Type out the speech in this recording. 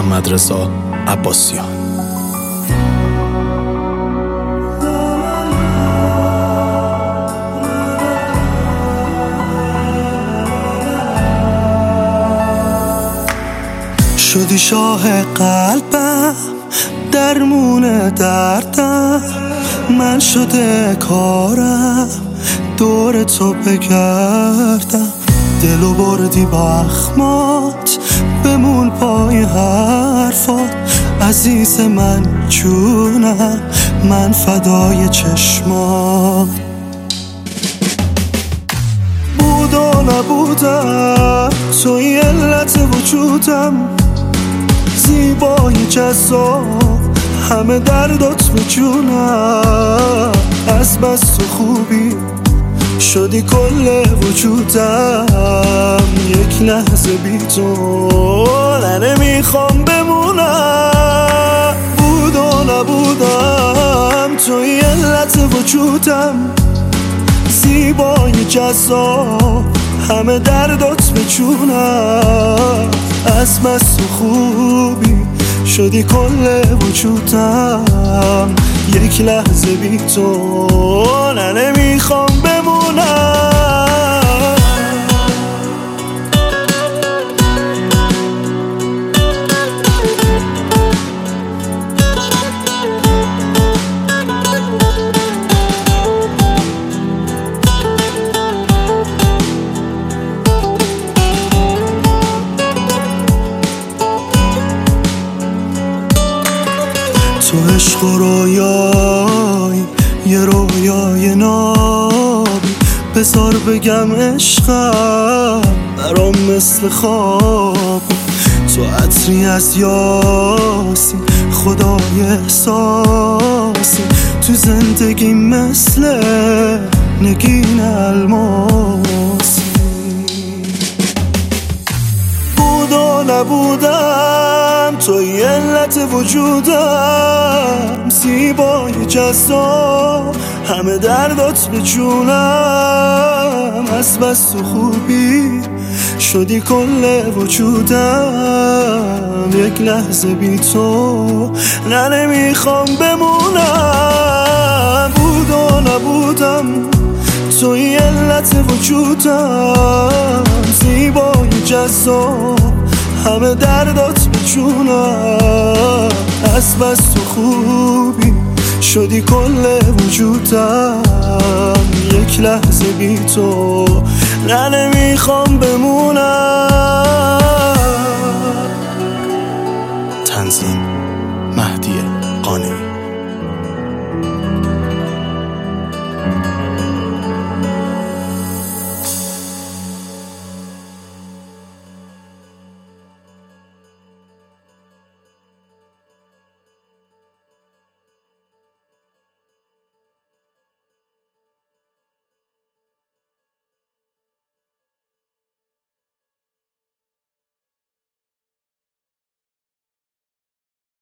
محمدرضا عباسیان. شدی شاه قلبم، درمون دردم، من شده کارم دور تو بگردم. دلو بردی با اخمات، بمون پای حرفات. عزیز من جونم، من فدای چشمات. بود و نبودم، توی علت وجودم، زیبای جذاب، همه دردات به جونم. از بس تو خوبی شدی کل وجودم، یک لحظه بی تو نمیخوام بمونم. بود و نبودم، توی علت وجودم، زیبای جذاب، همه دردات به جونم. از بس تو خوبی شدی کل وجودم، یک لحظه بی تو نمیخوام بمونم. تو عشق و رویای یه رویای نابی، بذار بگم عشقم برام مثل خواب. تو عطری از یاسی، خدای احساسی، تو زندگی مثل نگین الماسی. بود و نبودم، توی علت وجودم، زیبای جذاب، همه دردات به جونم. از بس تو خوبی شدی کل وجودم، یک لحظه بی تو نمیخوام بمونم. بود و نبودم، توی علت وجودم، زیبای جذاب، همه دردات به جونم. از بس تو خوبی شدی کل وجودم، یک لحظه بی تو نمیخوام بمونم. تنظیم